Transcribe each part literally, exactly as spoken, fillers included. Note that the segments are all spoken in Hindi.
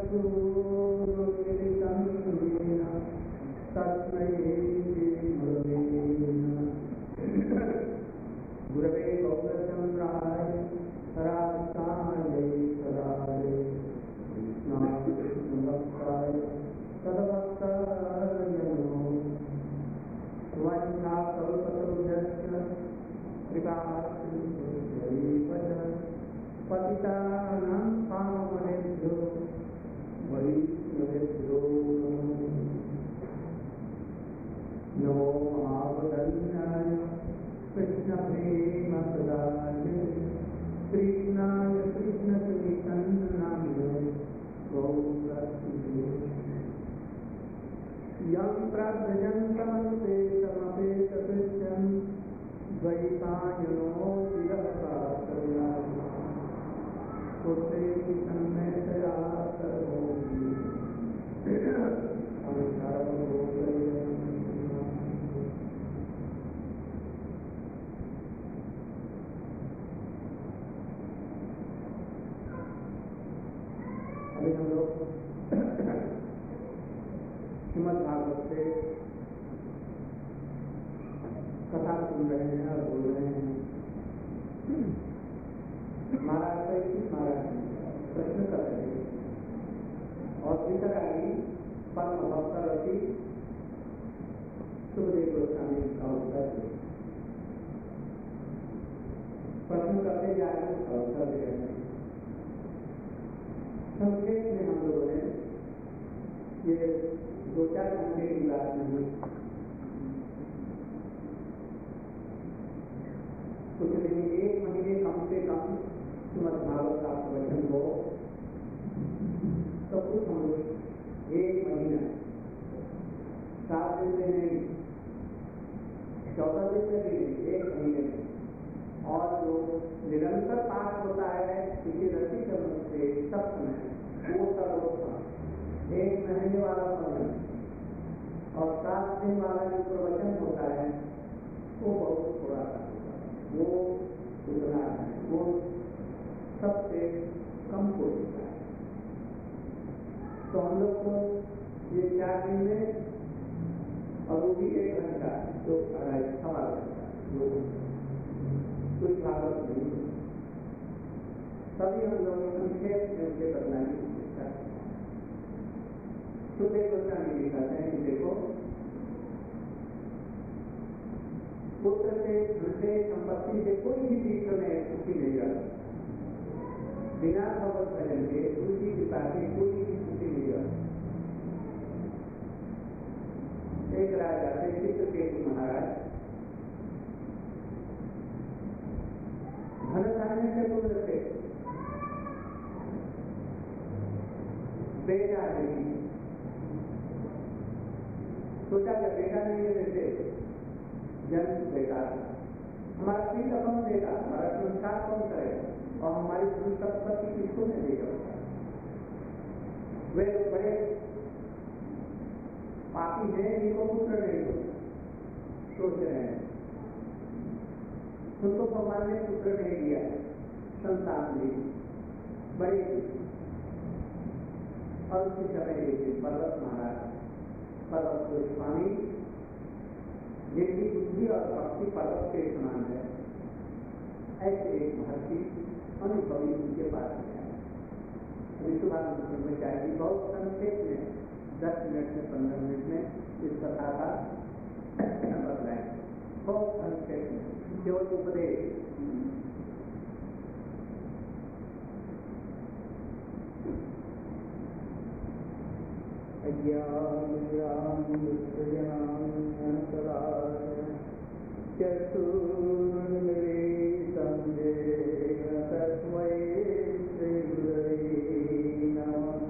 गुरवे गौरचंद्राय राधाय सदाय कृष्णाय तदभक्ताय नमो वंशाकल्पतरुभ्यश्च कृपासिन्धुभ्यैव पतितानां पावनेभ्यो वैष्णवेभ्यो नमो महावदन्याय कृष्णप्रेमप्रदाय कृष्णाय कृष्णचैतन्याय गौरसुते यं प्रव्रजन्तमनुपेतमपेतकृत्यं द्वैपायनो विरहकातर्याय पुत्रेति तन्मयतया सर्वोऽपि अभी हम लोग श्रीमद् भागवत से कथा सुन रहे हैं और बोल रहे हैं। महाराज महाराज प्रश्न कर रहे हैं और वितरागी परम भक्तरती सुखदेव गोस्वामी का उत्तर दे प्रश्न करते जा रहे हैं, उसका उत्तर दे रहे हैं। संक्षेप में हम लोगों ने ये दो चार घंटे की बात नहीं, कुछ नहीं, एक महीने कम से कम श्रीमद् भागवत का प्रवचन हो तो कुछ हम लोग एक महीना सात दिन में नहीं, चौदह दिन में नहीं, एक महीने में, और जो निरंतर पाठ होता है किसी रसी कर्म से सब समय वो सर्वोत्तम एक महीने वाला प्रवचन और सात दिन वाला जो प्रवचन होता है वो बहुत थोड़ा सा वो उतना है, वो सबसे कम हो चुका है। तो हम लोग को ये चार दिन में और वो भी एक घंटा जो अढ़ाई सवा घंटा जो कुछ भागवत नहीं, तभी हम लोग संक्षेप में उसे बदलाने की चेष्टा करें। सुखदेव गोस्वामी दिखाते हैं कि देखो, पुत्र से धन से संपत्ति से कोई भी चीज में सुखी नहीं रहता, बिना भगवत भजन के उसकी कृपा से कोई भी सुखी नहीं रहता। एक राजा थे चित्रकेतु महाराज, धन धान्य से पुत्र थे, बेटा नहीं, सोचा जब बेटा नहीं है जैसे जन्म बेकार, हमारा पीठ कौन देगा, हमारा संस्कार कौन करेगा और हमारी संपत्ति किसको नहीं देगा। वे बड़े पापी हैं, इनको पुत्र नहीं होता, सोच रहे हैं। उनको भगवान ने पुत्र नहीं दिया, संतान दी, बड़े और उसी समय एक पर्वत महाराज पर्वत को स्वामी जिनकी बुद्धि और भक्ति पर्वत के समान है, ऐसे एक महर्षि अनुभवी उनके पास गया। में चाहिए बहुत संक्षेप में दस मिनट में पंद्रह मिनट में इस कथा का बताएं, बहुत संक्षेप में केवल उपदेश। तस्मै श्री गुरवे नमः।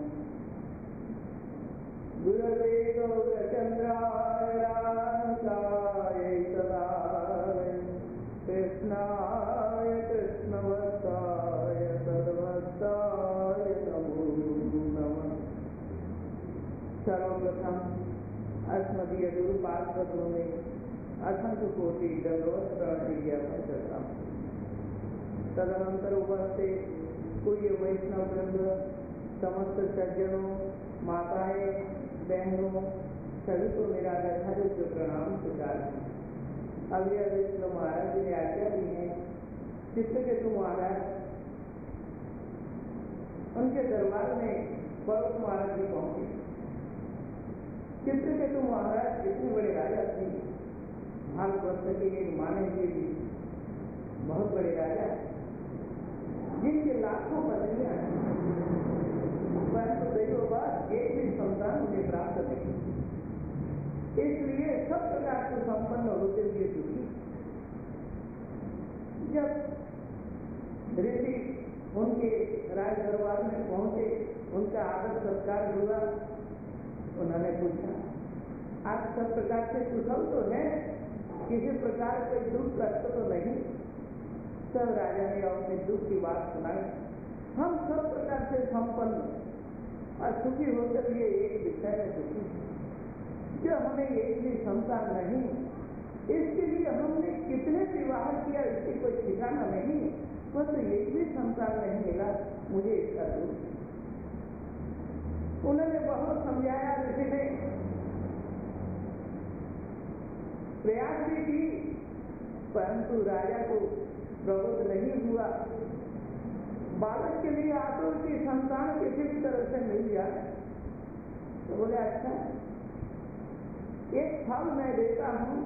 गुरवे गौरचंद्राय राधाय सदाय कृष्णाय कृष्णवत्साय तद्भक्ताय नमो नमः। सर्वप्रथम अस्मदीय गुरु पार्षदों में असंख्य कोटि दंडवत प्रणति ज्ञापन करता हूँ। तदनंतर उपस्थित पूज्य वैष्णव वृंद, समस्त सज्जनों, माताएं, बहनों, सभी को मेरा गणहर जो प्रणाम स्वीकार है। अभी अभी तो महाराज जी ने आज्ञा दी है, चित्रकेतु महाराज उनके दरबार में पर्वत महाराज जी पहुंचे। चित्रकेतु महाराज इतने बड़े राजा थे, भारतवर्ष के एक माने हुए भी बहुत बड़े राजा, जिनके लाखों पत्नियां हैं, परंतु दैववश एक भी संतान उन्हें प्राप्त नहीं, इसलिए सब प्रकार से संपन्न होते हुए दुखी। जब ऋषि उनके राज दरबार में पहुंचे, उनका आदर सत्कार हुआ, उन्होंने पूछा, आप सब प्रकार से कुशल तो है, किसी प्रकार से दुख कष्ट तो नहीं? सब राजा ने अपने दुख की बात सुनाई। हम सब प्रकार से संपन्न और सुखी होकर ये एक विषय में दुखी, जो हमें एक भी संतान नहीं, इसके लिए हमने कितने विवाह किया, इसकी कोई ठिकाना नहीं, वो तो एक भी संतान नहीं मिला, मुझे इसका दुख। उन्होंने बहुत समझाया, ऋषि ने प्रयास भी की, परंतु राजा को प्रबोध नहीं हुआ। बालक के लिए आतुर की संतान किसी भी तरह से मिल जाए तो बोले अच्छा, एक फल मैं देता हूं,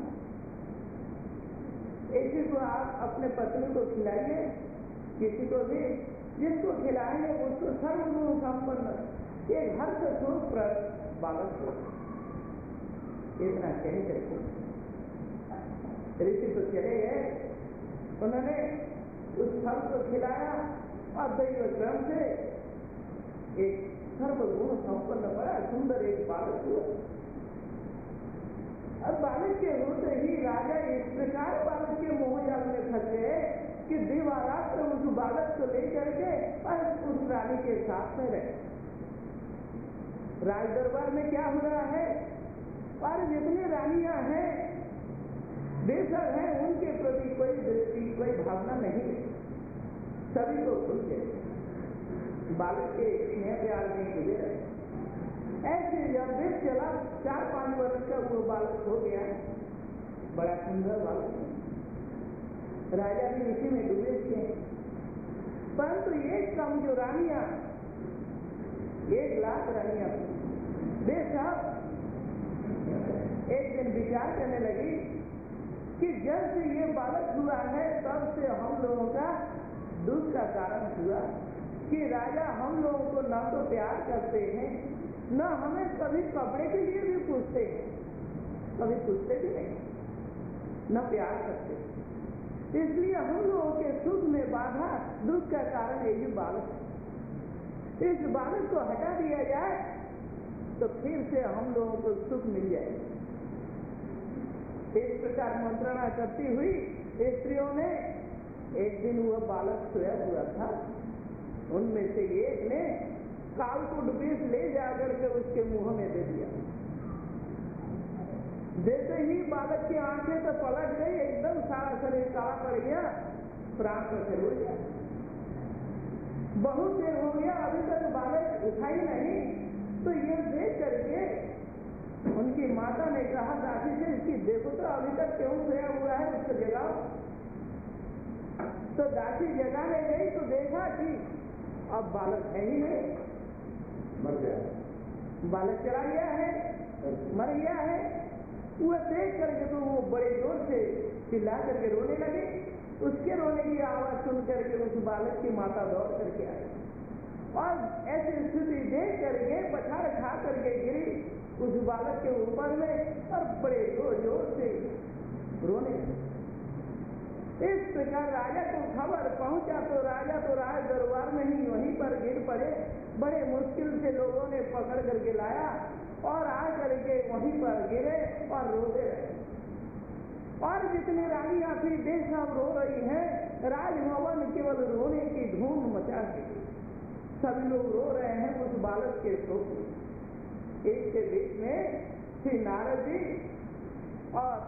इसी को आप अपने पत्नी को खिलाइए, किसी को भी, जिसको खिलाएंगे उसको सर्वगुण संपन्न एक हर से सुख प्रद बालक हो। इतना कह करके ऋषि तो चले गए। उन्होंने उस फल को खिलाया और दैव क्रम से एक सर्वगुण संपन्न बड़ा सुंदर एक बालक हुआ। अब बालक के होते ही राजा इस प्रकार बालक के मोहजाल में फंसे कि दिवारात्र उस बालक को लेकर के और उस रानी के साथ में रहे। राज दरबार में क्या हो रहा है, और जितनी रानियां हैं, बेसर हैं, उनके प्रति कोई दृष्टि, कोई भावना नहीं, सभी को भूल गए, बालक के स्नेह प्यार में डूबे रहे। ऐसे जब देश चला, चार पांच वर्ष का वो बालक हो गया, बड़ा सुंदर बालक, राजा भी इसी में डूबे थे। परंतु एक कम जो रानियां, एक लाख रानियां, वे सब एक दिन विचार करने लगी कि जब से ये बालक हुआ है तब से हम लोगों का दुख का कारण हुआ कि राजा हम लोगों को न तो प्यार करते हैं, न हमें कभी कपड़े के लिए भी पूछते हैं, कभी पूछते भी नहीं, न प्यार करते। इसलिए हम लोगों के सुख में बाधा, दुख का कारण यही बालक है। इस बालक को हटा दिया जाए तो फिर से हम लोगों को सुख मिल जाए। इस प्रकार मंत्रणा करती हुई स्त्रियों ने, एक दिन वह बालक सोया हुआ था, उनमें से एक ने कालकूट विष ले जाकर के उसके मुंह में दे दिया। जैसे ही बालक की आंखें तो पलट गई, एकदम सारा शरीर काला पड़ गया, प्राण तो चले गया। बहुत देर हो गया, अभी तक बालक उठा ही नहीं, तो ये देख करके उनकी माता ने कहा दासी से, इसकी देखो तो अभी तक क्यों सोया हुआ है, उसको जगाओ। तो दासी जगाने गई तो देखा कि अब बालक है ही नहीं, मर गया, बालक चला गया है, मर गया है। वह देख करके तो वो बड़े जोर से चिल्ला करके रोने लगे। उसके रोने की आवाज सुन करके उस बालक की माता दौड़ करके आई और ऐसी स्थिति देख करके पछाड़ खा करके गिरी उस बालक के ऊपर में और बड़े जोर जोर से रोने लगे। इस प्रकार राजा को खबर पहुंचा तो राजा तो राज दरबार में ही वहीं पर गिर पड़े। बड़े मुश्किल से लोगों ने पकड़ करके लाया और आ करके वहीं पर गिरे और रोते रहे। और जितनी रानियां थी वे सब रो रही हैं, राजभवन केवल रोने की धूम मचा के सभी लोग रो रहे हैं उस बालक के शोक। इसके बीच में श्री नारद जी और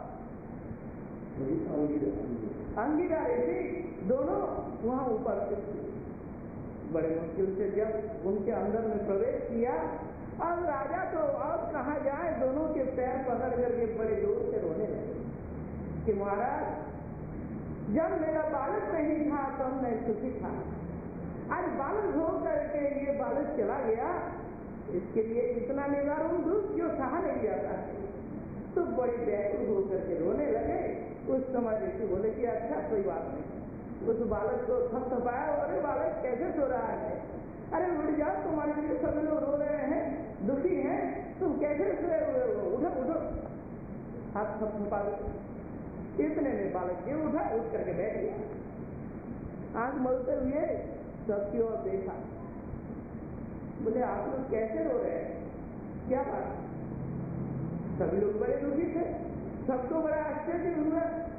अंगिरा ऋषि दोनों वहां उपस्थित थे। बड़े मुश्किल से जब उनके अंदर में प्रवेश किया, और राजा तो अब कहाँ जाए, दोनों के पैर पकड़ करके बड़े जोर से रोने लगे कि महाराज, जब मेरा बालक नहीं था तब मैं सुखी था, आज बालक हो करके ये बालक चला गया, इसके लिए इतना निवारण दुख जो सहा नहीं जाता। तो बड़ी व्याकुल होकर के रोने लगे। उस समय ऋषि बोले कि अच्छा कोई बात नहीं। उस बालक को थपथपाया, अरे बालक कैसे सो रहा है, अरे उठ जाओ, तुम्हारे लिए सभी लोग रो रहे हैं, दुखी हैं, तुम कैसे सोए हुए हो, उठो उठो, हाथ थपथपा दो। इतने में बालक जी उठा, उठ करके बैठ गया। आंख मलते हुए सबकी ओर देखा, बोले आप लोग कैसे रो रहे हैं, क्या बात। सभी लोग बड़े दुखी थे, सबको बड़ा आश्चर्य हुआ।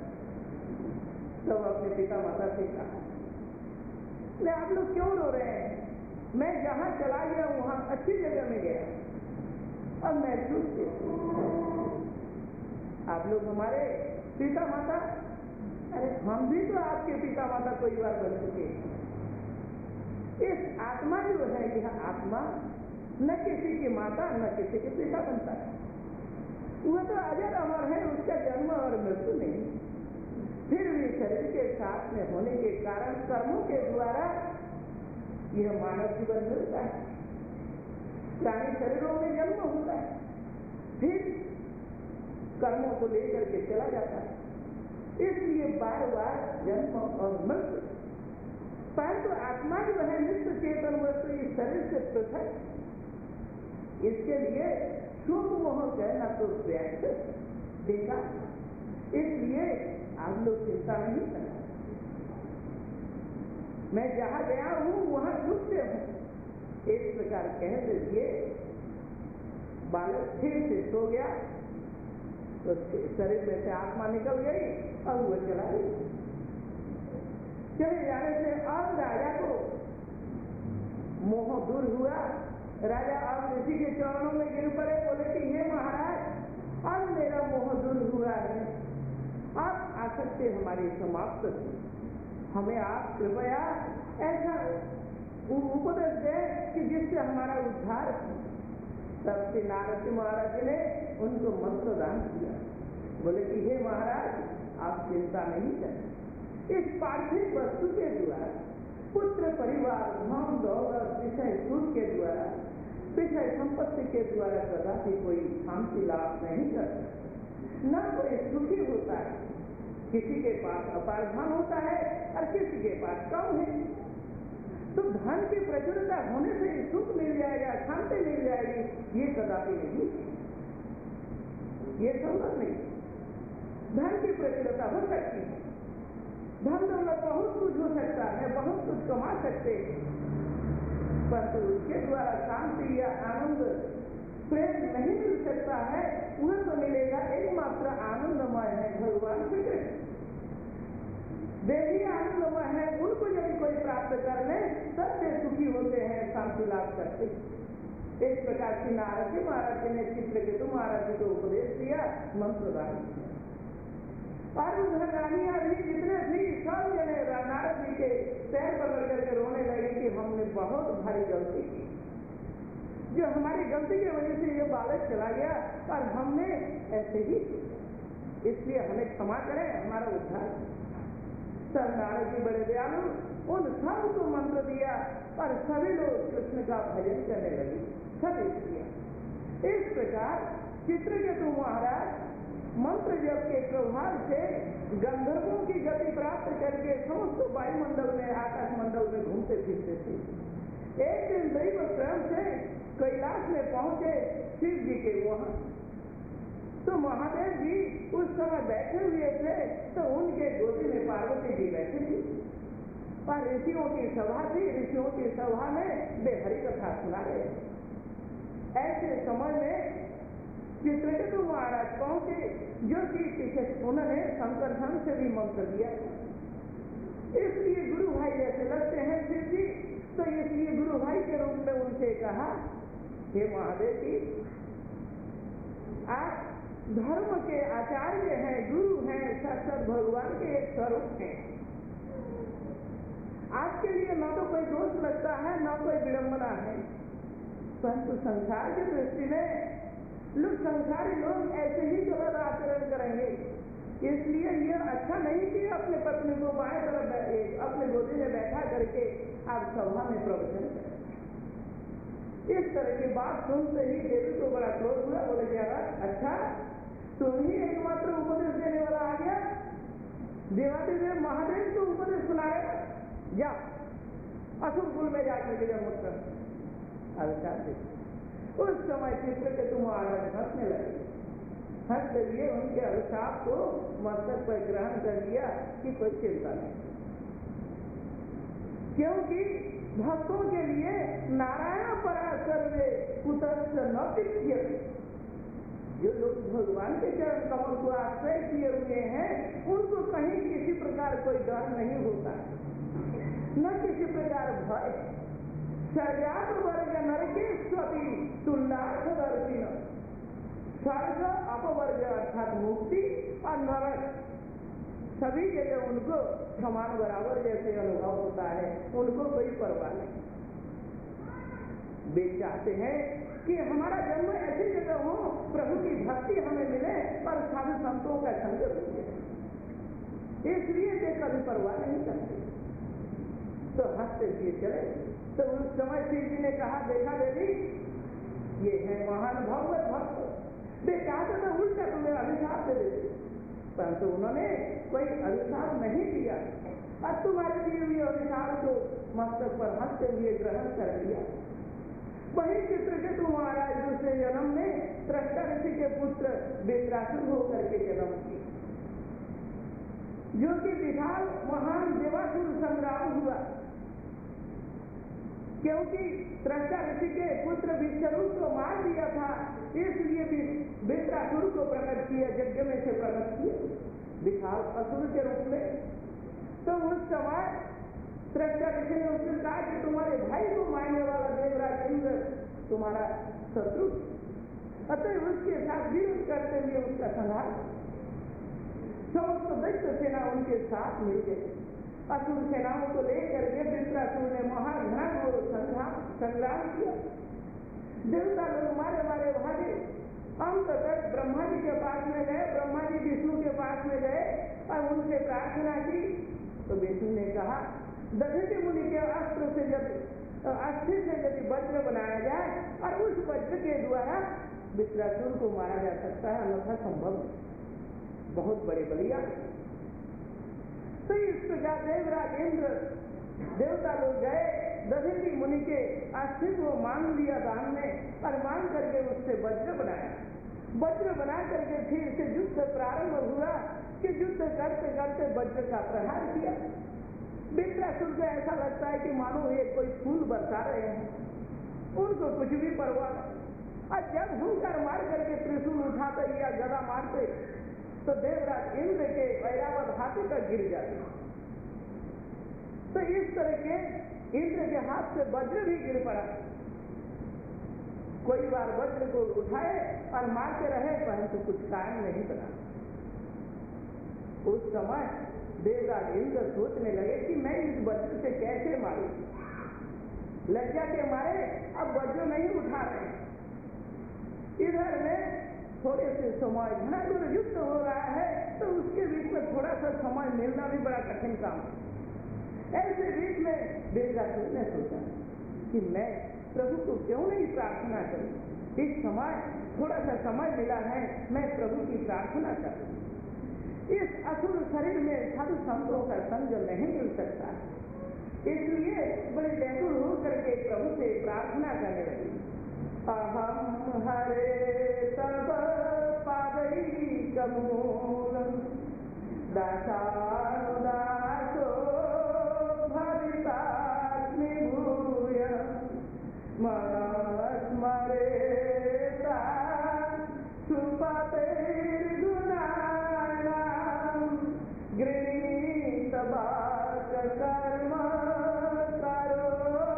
तब अपने पिता माता से कहा, बोले आप लोग क्यों रो रहे हैं, मैं जहां चला गया वहां अच्छी जगह में गया, अब मैं चुप। आप लोग हमारे पिता माता, अरे हम भी तो आपके पिता माता कोई बार बन चुके। इस आत्मा जो है, यह आत्मा न किसी की माता न किसी के पिता बनता है, वह तो अजर अमर है, उसका जन्म और मृत्यु नहीं। फिर भी शरीर के साथ में होने के कारण कर्मों के द्वारा यह मानव जीवन मिलता है, प्राणी शरीरों में जन्म होता है, फिर कर्मों को लेकर के चला जाता है, इसलिए बार बार जन्म और मृत्यु। परंतु आत्मा जो है नित्य चेतन वस्तु इस शरीर से पृथक, इसके लिए सुख मोह कहना तो व्यर्थ देखा। इसलिए आप लोग चिंता नहीं करना, मैं जहां गया हूं वहां सुख से हूं। इस प्रकार कहते हुए बालक फिर से सो गया, तो शरीर में से आत्मा निकल गई और वो चला गई। चले जाने से अब राजा को मोह दूर हुआ। राजा अब ऋषि के चरणों में गिर पड़े, बोले कि हे महाराज, अब मेरा मोह दूर हुआ है, अब आसक्ति हमारी समाप्त हुई, हमें आप कृपया ऐसा उपदेश दें कि जिससे हमारा उद्धार हो। तब से नारद जी महाराज ने उनको मंत्र दान किया, बोले कि हे महाराज, आप चिंता नहीं करें, इस पार्थिव वस्तु के द्वारा, पुत्र परिवार धन दौलत विषय सुख के द्वारा, विषय संपत्ति के द्वारा कदापि कोई शांति लाभ नहीं कर सकता, न कोई सुखी होता है। किसी के पास अपार धन होता है और किसी के पास कम है। तो धन की प्रचुरता होने से सुख मिल जाएगा, शांति मिल जाएगी, ये कदापि नहीं, ये संभव नहीं। धन की प्रचुरता हो सकती है, धन दौलत बहुत कुछ हो सकता है, बहुत कुछ कमा सकते हैं, परंतु उसके द्वारा शांति या आनंद प्रेम नहीं मिल सकता है। वह तो मिलेगा एकमात्र आनंदमय है भगवान श्री कृष्ण, देवी आनंदमय है, उनको यदि कोई प्राप्त कर ले सबसे सुखी होते हैं, शांति लाभ करते। इस प्रकार की नारद जी महाराज जी ने चित्रकेतु महाराज जी को उपदेश दिया, मंत्र दान किया। और उधर रानियां भी जितने थी सब जने नारद जी के पैर पकड़ करके रोने लगे कि हमने बहुत भारी गलती की, जो हमारी गलती की वजह से ये बालक चला गया और हमने ऐसे ही, इसलिए हमें क्षमा करें, हमारा उद्धार। सर नारद जी बड़े दयालु, उन सब को मंत्र दिया और सभी लोग कृष्ण का भजन करने लगे, सब किया। इस प्रकार चित्रकेतु महाराज मंत्र जप के प्रभाव से गंधर्वों की गति प्राप्त करके समस्त वायुमंडल में, आकाश मंडल में घूमते फिरते थे। एक दिन दैव क्रम से कैलाश में पहुंचे शिव जी के वहां, तो महादेव जी उस समय बैठे हुए थे, तो उनके गोदी में पार्वती जी बैठी थी और ऋषियों की सभा थी, ऋषियों की सभा में वे हरि कथा सुना रहे। ऐसे समय में चित्रकेतु महाराज पहुंचे, जो कि पीछे उन्होंने शंकर धन से भी मंत्र दिया, इसलिए गुरु भाई जैसे लगते हैं शिव जी, तो इसलिए गुरु भाई के रूप में उनसे कहा, हे महादेव जी, आप धर्म के आचार्य हैं, गुरु हैं, साक्षात भगवान के एक स्वरूप हैं, आपके लिए न तो कोई दोष लगता है न कोई विडंबना है, परंतु संसार की दृष्टि में लोग संसारी लोग ऐसे ही गलत आचरण करेंगे। इसलिए यह अच्छा नहीं कि अपने पत्नी को बाएं तरफ अपने गोदी में बैठा करके आप सभा में प्रवचन करें। इस तरह की बात सुनते ही देवी को बड़ा क्रोध हुआ, बोले क्या अच्छा तुम ही एकमात्र उपदेश देने वाला आ गया, देवादिदेव महादेव को उपदेश सुनाएगा, जा असुर कुल में जाकर के जब मुक्त अभिशाप दे। उस समय चित्र के तुम आगे हंसने लगे, हंसते हुए उनके अभिशाप को मस्तक पर ग्रहण कर लिया कि कोई चिंता नहीं, क्योंकि भक्तों के लिए नारायण परा सर्वे कुतश्च न विद्यते। जो लोग भगवान के चरण कमल को आश्रय किए हुए हैं उनको कहीं किसी प्रकार कोई डर नहीं होता, न किसी प्रकार भय। सर्यात वर्ग नरकेश्वती तुल्लार्थ दर्शिन, स्वर्ग अपवर्ग अर्थात मुक्ति और नरक सभी जगह उनको समान बराबर जैसे अनुभव होता है, उनको कोई परवाह नहीं। वे चाहते हैं कि हमारा जन्म ऐसी जगह हो, प्रभु की भक्ति हमें मिले और साधु संतों का संग मिले, इसलिए वे कभी परवाह नहीं करते। तो हंसते हुए चले। तो उस समय शिव जी ने कहा, देखा देवी ये है महान भगवत भक्त, वे चाहते तो उल्टा तुम्हें अभिशाप दे देते, परंतु उन्होंने कोई अभिशाप नहीं दिया और तुम्हारे दिए हुए अभिशाप को मस्तक पर हंसते हुए ग्रहण कर लिया। वही चित्रकेतु महाराज दूसरे जन्म में त्रष्टा ऋषि के पुत्र बेत्रासुर होकर के जन्म किए, जो कि विशाल महान देवासुर संग्राम हुआ, क्योंकि त्रष्टा ऋषि के पुत्र विश्वरूप को मार दिया था, इसलिए भी बेत्रासुर को प्रकट किया, यज्ञ में से प्रकट किया विशाल असुर के रूप में। तो उस समय त्रष्टा ऋषि ने उसने कहा कि तुम्हारे भाई को मारने वाला देवराज इंद्र तुम्हारा शत्रु, अतः उसके साथ विरोध करते हुए उसका संहार। समस्त दैत्य सेना उनके साथ मिल गई, असुर सेनाओं को लेकर के वृत्रासुर ने महाघना संग्राम किया। देवता लोग मारे मारे भागे, अंत तक ब्रह्मा जी के पास में गए, ब्रह्मा जी विष्णु के पास में गए और उनसे प्रार्थना की। तो विष्णु ने कहा, दधिति मुनि के अस्त्र से यदि अस्थि से यदि वज्र बनाया जाए और उस वज्र के द्वारा वृत्रासुर को मारा जा सकता है, अन्यथा संभव नहीं, बहुत बड़े बलिया। तो इस प्रकार देवराज इंद्र देवता लोग गए, दधिति मुनि के अस्थि को मांग लिया दान में और मांग करके उससे वज्र बनाया। वज्र बना करके फिर से युद्ध प्रारंभ हुआ कि युद्ध करते करते वज्र का प्रहार किया। वृत्रासुर को ऐसा लगता है कि मानो ये कोई फूल बरसा रहे हैं, उनको कुछ भी परवाह नहीं। और जब हुंकार मार करके त्रिशूल उठाते या गदा मारते तो देवराज इंद्र के ऐरावत हाथों तक गिर जाते। तो इस तरह के इंद्र के हाथ से वज्र भी गिर पड़ा। कोई बार वज्र को उठाए और मारते रहे, परंतु कुछ कारण नहीं बना। उस समय देवराज इंद्र सोचने लगे कि मैं इस वज्र से कैसे मारूं। लज्जा के मारे अब वज्र नहीं उठा रहे। इधर में थोड़े से समय घना दूर युद्ध हो रहा है, तो उसके बीच में थोड़ा सा समय मिलना भी बड़ा कठिन काम है। ऐसे बीच में देवराज ने सोचा कि मैं प्रभु को क्यों नहीं प्रार्थना करूं। इस समय थोड़ा सा समय मिला है, मैं प्रभु की प्रार्थना करूं। इस असुर शरीर में साधु संतों का संग नहीं मिल सकता, इसलिए बड़े व्याकुल होकर के प्रभु से प्रार्थना करने लगी। अहम हरे तब पादई कमूल दासानुदासो भवितास्मि भूय मनस्मरे सुपते गृहीत बात कर्म करो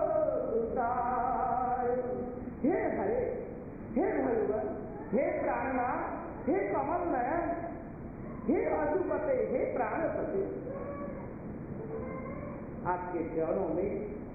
उतार। हे हरे, हे भगवान, हे प्राणनाथ, हे कमल नयन, हे अशुपते, हे प्राणपते, आपके चरणों में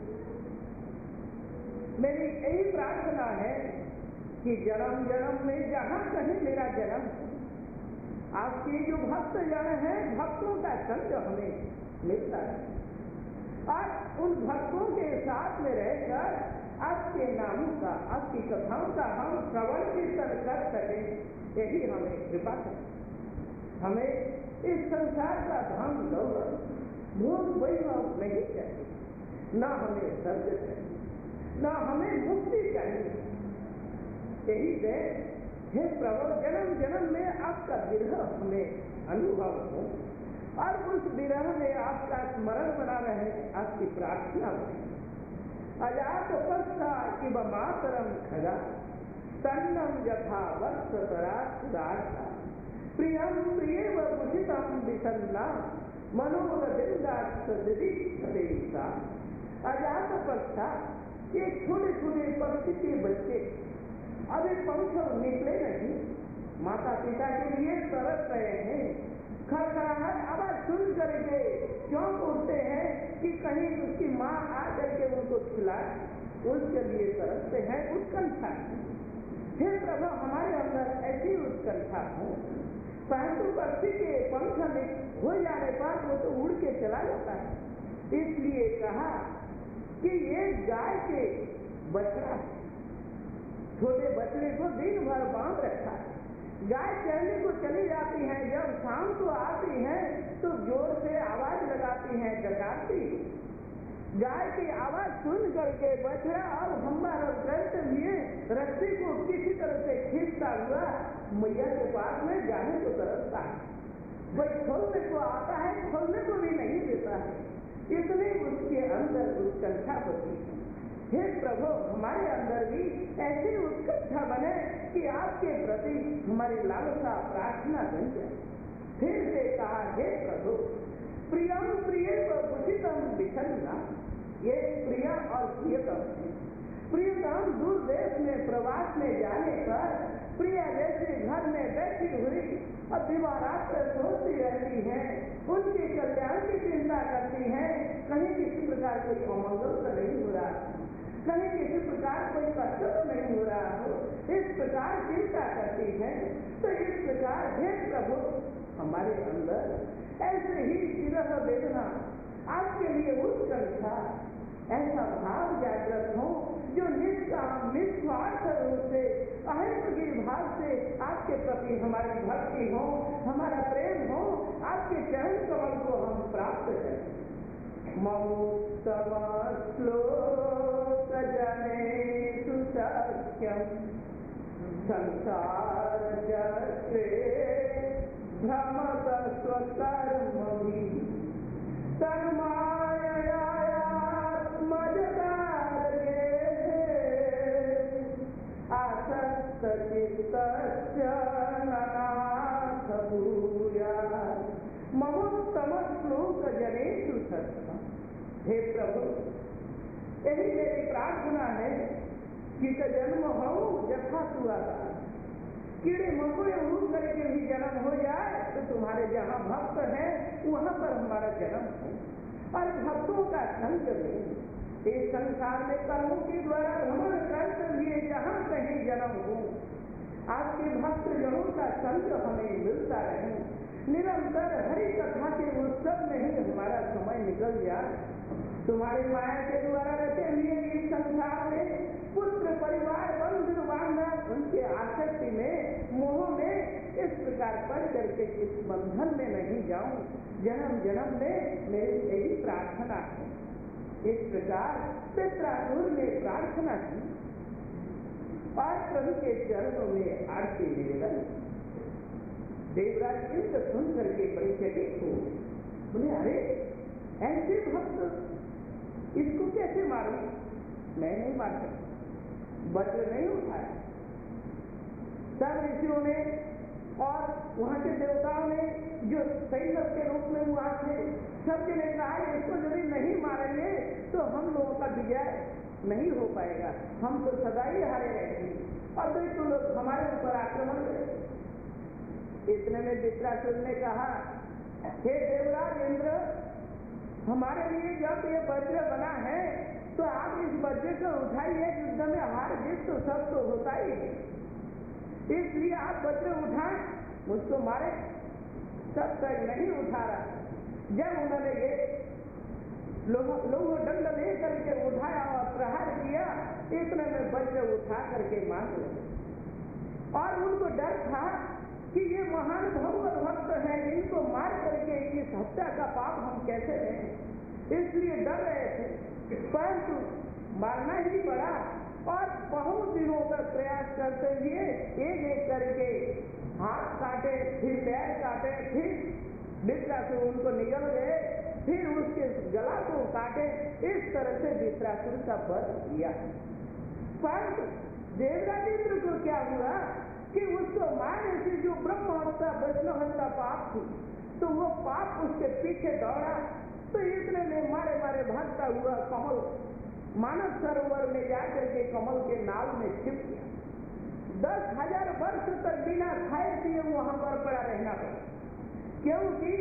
मेरी यही प्रार्थना है कि जन्म जन्म में जहां कहीं मेरा जन्म, आपके जो भक्त जन हैं, भक्तों का संग हमें मिलता है और उन भक्तों के साथ में रहकर आपके नाम का, आपकी कथाओं का हम श्रवण कीर्तन कर सकें, यही हमें कृपा करें। हमें इस संसार का धन दौलत भोग वैभव नहीं चाहिए, न हमें स्वर्ग चाहिए, न हमें मुक्ति चाहिए। यही दे हे प्रभु, जन्म जन्म में आपका विरह हमें अनुभव हो और उस विरह में आपका स्मरण बना रहे, आपकी प्रार्थना बने। अजात पस्था इव मातरम खगा तन्नम यथा वत्सतरा सुदार्था प्रियम प्रियेव कुशितम विसन्ना मनोरविंदाक्षदेशा। अजात पस्था, ये छोटे छोटे पक्षी के बच्चे अभी पंख निकले नहीं, माता पिता के लिए तरस रहे हैं, खड़खड़ाहट आवाज सुन करके चौंक उठते हैं कि कहीं उसकी माँ आ करके उनको खिलाए, उसके लिए तरसते हैं, उत्कंठा। हे प्रभु, हमारे अंदर ऐसी उत्कंठा हो, परंतु पक्षी के पंख हो जाने पर वो तो उड़ के चला जाता है। इसलिए कहा कि ये गाय के बछड़ा, छोटे बछड़े को दिन भर बांध रखा है, गाय चरने को चली जाती है, जब शाम को आती है तो जोर से आवाज लगाती है, डकारती। गाय की आवाज सुन करके बछड़ा और हमारा करते हुए रस्सी को किसी तरह से खींचता हुआ मैया के पास में जाने को तरसता है। वही खोलने को आता है, खोलने को भी नहीं देता है, इसलिए उसके अंदर उत्कंठा होती है। हे प्रभु, हमारे अंदर भी ऐसी उत्कंठा बने कि आपके प्रति हमारी लालसा प्रार्थना बन जाए। फिर से कहा, हे प्रभु, प्रियम प्रियेव कुशितम विसन्ना, ये प्रिय और प्रियतम है। प्रियतम दूर देश में प्रवास में जाने पर प्रिया जैसे घर में बैठी हुई और दिवारात्र सोचती रहती है, उनके कल्याण की चिंता करती है, कहीं किसी प्रकार कोई अमंगल तो नहीं हो रहा, कहीं किसी प्रकार कोई कष्ट तो नहीं हो रहा हो, इस प्रकार चिंता करती है। तो इस प्रकार हे प्रभु, हमारे अंदर ऐसे ही विरह वेदना, आपके लिए उत्कंठा, ऐसा भाव जागृत हो जो निष्काम निस्वार्थ रूप से अहिंसकी भाव से आपके प्रति हमारी भक्ति हो, हमारा प्रेम हो, आपके चरण कमल को हम प्राप्त करें। ममुत्तम श्लोक जनेषु सख्यम संसार जगते भ्रमत स्वकर्मभिः तन्माययात्मजतारगे आसक्तचित्तस्य ननाथ भूयात्। ममुत्तम श्लोक जनेषु सख्यम। हे प्रभु, यही मेरी प्रार्थना है कि जन्म हो यथा तू आता, कीड़े मकोड़े उड़ करके भी जन्म हो जाए तो तुम्हारे जहाँ भक्त है वहां पर हमारा जन्म हो, और भक्तों का संग ले इस संसार में कर्मों के द्वारा भ्रमण करते हुए जहाँ कहीं जन्म हो, आपके भक्त जनों का संग हमें मिलता रहे, निरंतर हरि कथा के उत्सव में ही हमारा समय निकल जाए। तुम्हारी माया के द्वारा रचे हुए इस संसार में पुत्र परिवार बंधु बांधव उनके आसक्ति में मोह में इस प्रकार पड़ करके इस बंधन में नहीं जाऊं, जन्म जन्म में मेरी यही प्रार्थना है। इस प्रकार चित्रासुर ने प्रार्थना की और प्रभु के चरणों में आरती निवेदन। देवराज इंद्र सुन करके बड़े चकित हो, बोले अरे ऐसे भक्त इसको कैसे मारूं? मैं नहीं मार सकता, वज्र नहीं उठाया। सब ऋषियों ने और वहां के देवताओं ने जो सैनिक के रूप में हुआ थे, सबके ने कहा इसको यदि नहीं मारेंगे तो हम लोगों का विजय नहीं हो पाएगा, हम तो सदा ही हारे रहेंगे और तो तो लोग हमारे ऊपर आक्रमण करेंगे। इतने में वित्रासुर ने कहा, हे देवराज इंद्र, हमारे लिए जब ये वज्र बना है तो आप इस वज्र को उठाइए, युद्ध में हार जीत तो सब तो होता ही है, इसलिए आप वज्र उठाएं, मुझको मारे। तब तक नहीं उठा रहा। जब उन्होंने ये लोगों लोगों दंड लेकर के उठाया और प्रहार किया, इतने में वज्र उठा करके मार दिया। और उनको डर था कि ये महान भगवत भक्त हैं, इनको मार करके इस हत्या का पाप हम कैसे लें, इसलिए डर रहे थे, परंतु मारना ही पड़ा। और बहुत दिनों तक प्रयास करते हुए एक एक करके हाथ काटे, फिर पैर काटे, फिर वित्रासुर उनको निगल गए, फिर उसके गला को काटे। इस तरह से वित्रासुर का वध किया। परंतु देवराजेंद्र को क्या हुआ कि उसको मारने से जो ब्रह्म हत्या वैष्णव हत्या पाप थी, तो वो पाप उसके पीछे दौड़ा। तो इतने में मारे मारे भागता हुआ कमल मानव सरोवर में जाकर के कमल के नाल में छिप गया। दस हजार वर्ष तक बिना खाए पिए वहां पर पड़ा रहना पड़ा, क्योंकि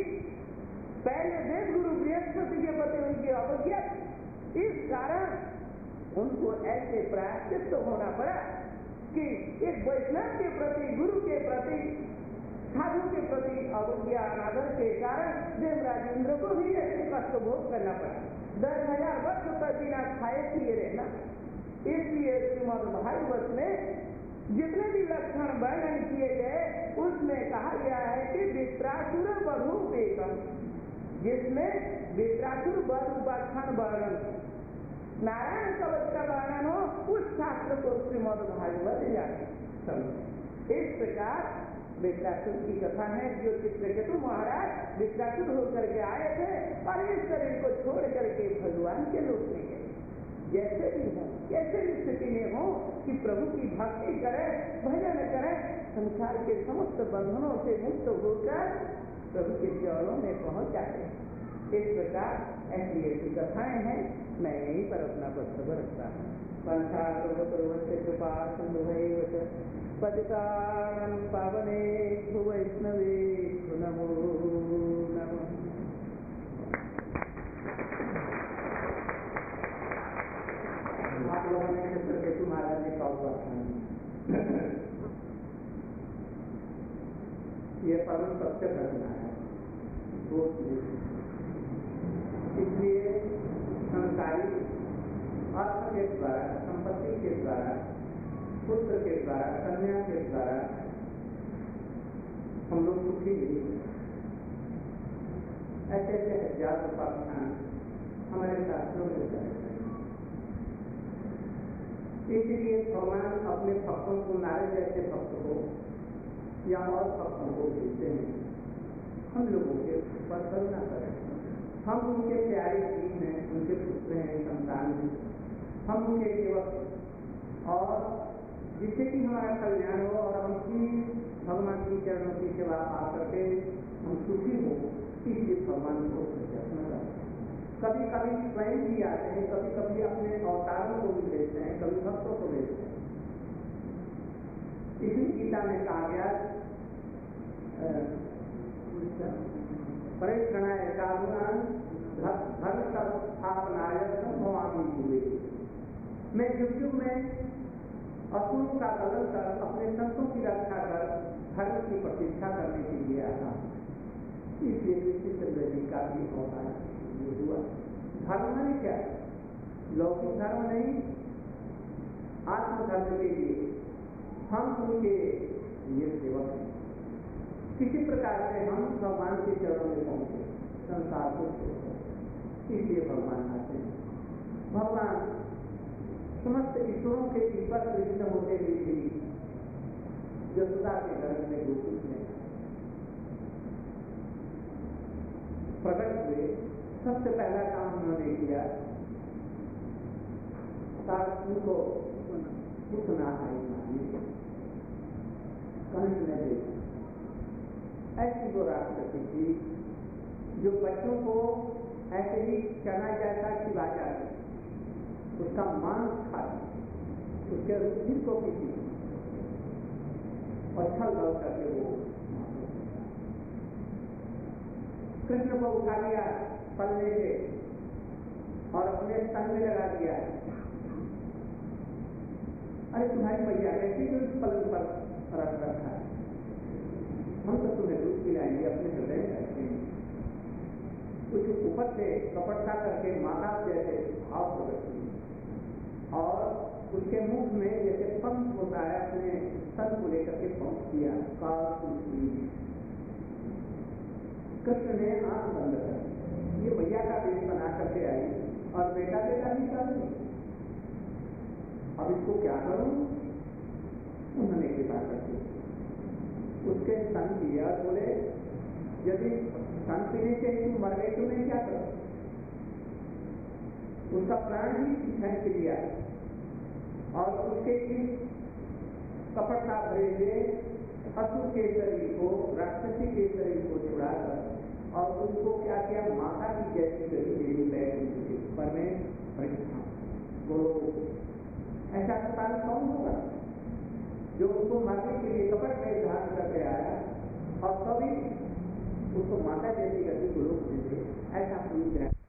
पहले देवगुरु बृहस्पति के प्रति उनकी अवज्ञा, इस कारण उनको ऐसे प्रायश्चित होना पड़ा कि एक वैष्णव के प्रति, गुरु के प्रति, साधु के प्रति अवज्ञा अनादर के कारण देवराजेंद्र को भी ऐसे कष्ट भोग करना पड़ा। दस हजार वर्ष तक बिना खाए पिए रहना। इसलिए श्रीमद् भागवत में जितने भी लक्षण वर्णन किए गए उसमें कहा गया है कि वित्रासुर वधूपेतम, जिसमें वित्रासुर वध उपाख्यान वर्णन, नारायण कवच का वर्णन हो, उस शास्त्र को श्रीमद् भागवत जाने। इस प्रकार वित्रासुर की कथा है, जो चित्रकेतु महाराज वित्रासुर होकर के आए थे और इस शरीर को छोड़ करके भगवान के लोक में गए। जैसे भी हो, कैसे भी स्थिति में हो, कि प्रभु की भक्ति करें, भजन करें, संसार के समस्त बंधनों से मुक्त होकर प्रभु के चरणों में पहुंच जाते हैं। इस प्रकार ऐसी ऐसी कथाएं हैं। मैं यहीं पर अपना वक्तव्य रखता हूँ। कृपा सिंधु पतितानं पावनेभ्यो वैष्णवेभ्यो नमो नमः। आप लोगों ने चित्रकेतु महाराज जी का उपाख्यान, ये परम सत्य घटना है। इसलिए संसारी अर्थ के द्वारा, संपत्ति के द्वारा, पुत्र के द्वारा, कन्या के द्वारा हम लोग सुखी नहीं हैं। ऐसे ऐसे हजार उपाख्यान हमारे शास्त्रों में बताए गए। इसलिए भगवान अपने भक्तों को, नारद जैसे भक्त को या और भक्तों को भेजते हैं, हम लोगों के ऊपर करुणा करें। हम उनके प्यारे जीव हैं, उनके पुत्र हैं, संतान हैं, हम उनके सेवक, और जिससे कि हमारा कल्याण हो और हम भी भगवान की चरणों की सेवा पा करके हम सुखी हो, इसलिए भगवान को प्रयत्न करते हैं। कभी कभी स्वयं भी आते हैं, कभी कभी अपने अवतारों को भी भेजते हैं, कभी भक्तों को भेजते हैं। इसी गीता में कहा गया, परिक्षणाय कारुणान धर्म स्थापनाय भवामी हुए। मैं युग युग में असुरों का दलन कर, अपने संतों की रक्षा कर, धर्म की प्रतिष्ठा करने के लिए आया। इसलिए विचित्र जी का भी अवतार हुआ। धर्म नहीं क्या, लौकिक धर्म नहीं, आत्मधर्म के लिए हम उनके ये सेवक हैं। किसी प्रकार से हम भगवान के चरणों में पहुंचे, संसार को छोड़कर, इसलिए भगवान आते हैं। भगवान समस्त ईश्वरों के ईश्वर कृष्ण होते हुए भी यशोदा के गर्भ में गोकुल में प्रकट हुए। सबसे पहला काम उन्होंने किया, सारस्वत को पूछना है, कंस ने देखा। ऐसी वो राष्ट्रपति थी जो बच्चों को ऐसे ही चना जैसा खिला जाती, उसका मांस खाती, उसके रुधिर को पीती और छल बल करके वो कृष्ण को उठा लिया पल्ले से और अपने स्तन में लगा दिया। अरे तुम्हारी मैया कैसी जो इस पल्ले पर रख रखा है, हम तो तुम्हें दूध पिलाएंगे, अपने हृदय में रखेंगे। कुछ ऊपर से कपटता करके माता जैसे भाव प्रकट हुई और उसके मुख में जैसे पंख होता है, अपने स्तन को लेकर के पंख दिया। कृष्ण ने आंख बंद कर ये मैया का वेश बना करके आई और बेटा बेटा भी कर दी। अब इसको क्या करूं? उन्होंने कृपा करके उसके स्तन दिया और बोले यदि स्तन पीने से तुम मर गई तो मैं क्या करूं? उसका प्राण ही फेंक दिया और उसके इस कपटता भरे हुए असुर के शरीर को, राक्षसी के शरीर को छुड़ाकर और उनको क्या किया, माता की जैसी गति दे दी उनके ऊपर में परिष्ठा। वो ऐसा स्थान कौन होगा जो उनको मारने के लिए कपट में धारण करके आया और कभी उसको माता जैसी गति को रोक देते? ऐसा पूछ